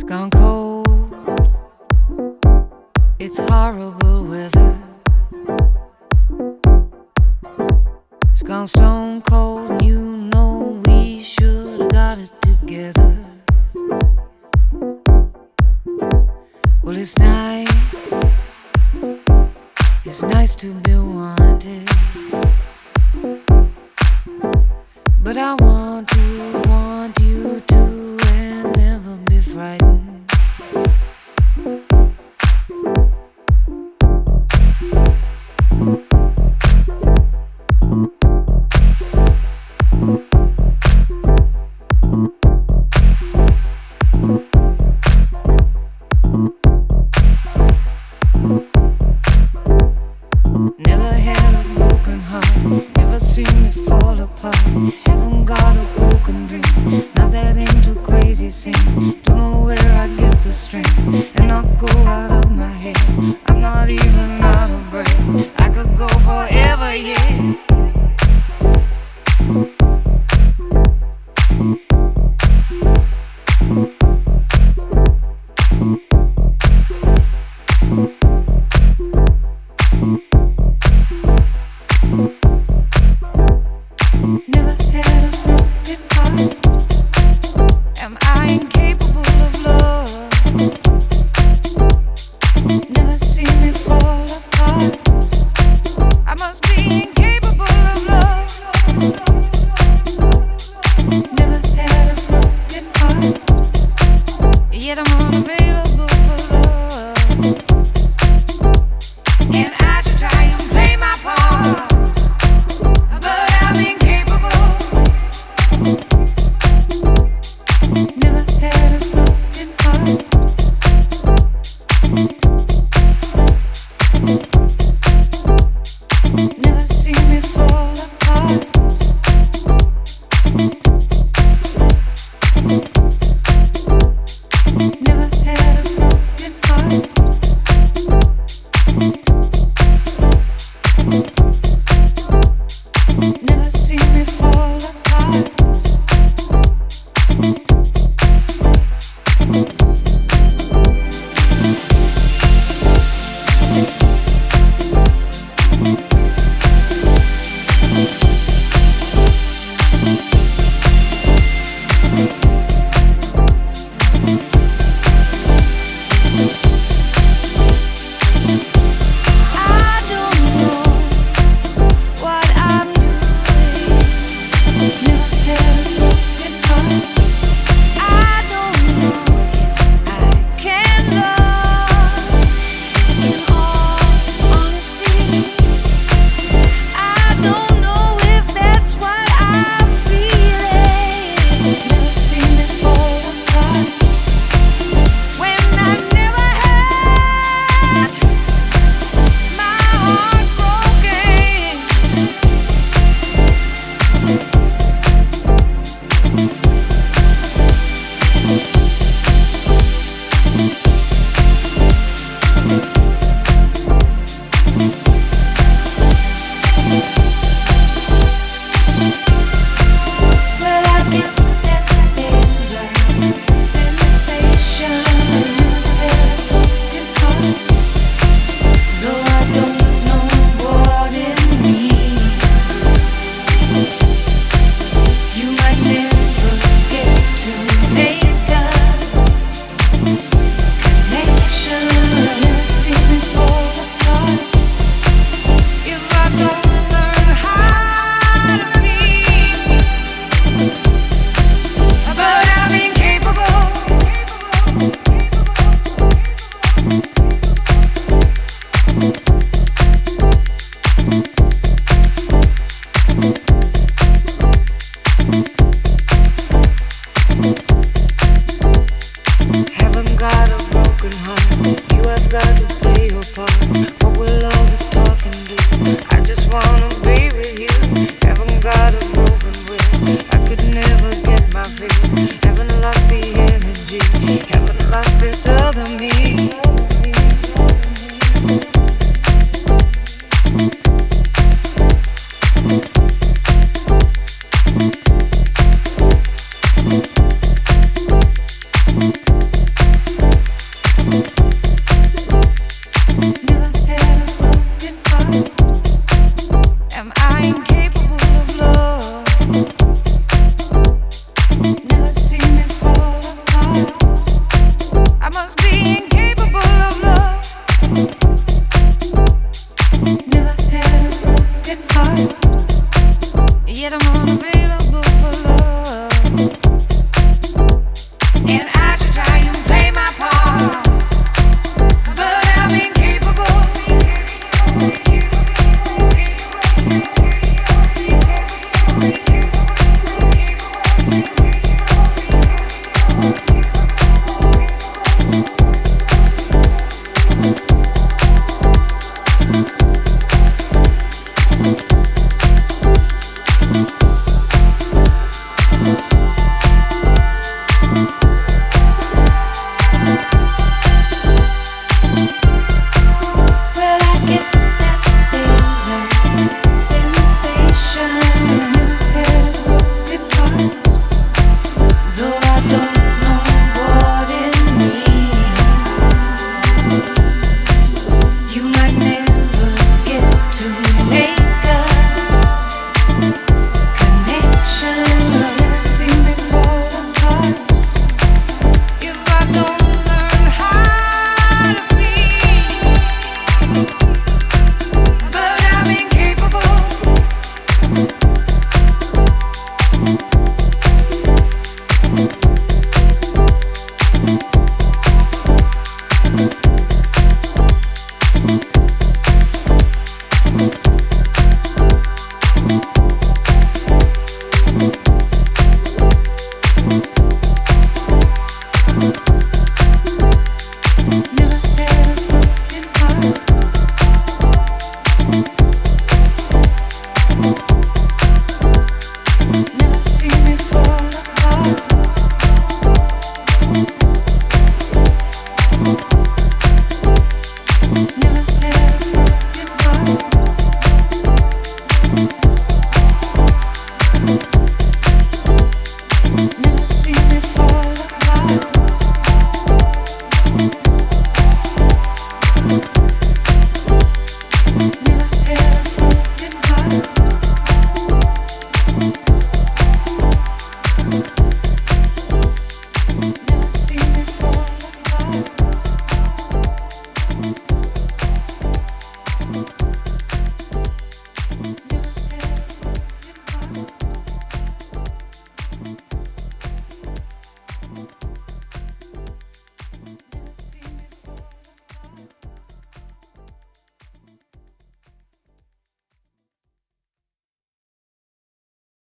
Gone cold, it's horrible weather. It's gone stone cold, and you know we should've got it together. Well, it's nice to be wanted, but I want you to, and never be frightened. Never had a broken heart, never seen it fall apart. Haven't got a broken dream, not that into crazy scene. Don't know where I get the strength, and I'll go out of my head. I'm not even out of breath, I could go forever, yeah. Never had a broken heart. Am I incapable of love? Never seen me fall apart. I must be incapable of love. Never had a broken heart, yet I'm on a